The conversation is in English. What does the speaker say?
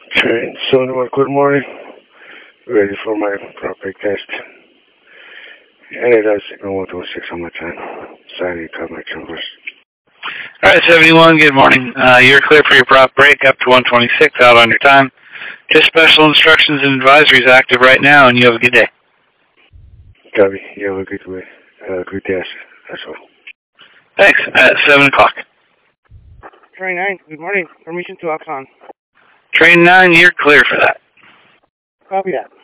Train 71, good morning. Ready for my proper test. And it does signal 126 on my time. Sorry, cut my chambers. All right, 71, good morning. You're clear for your prop break up to 126 out on your time. Just special instructions and advisories active right now, and you have a good day. Copy. You have a good way. Good test. That's all. Thanks. At 7 o'clock. Train 9, good morning. Permission to Oxon. Train 9, you're clear for that. Copy that.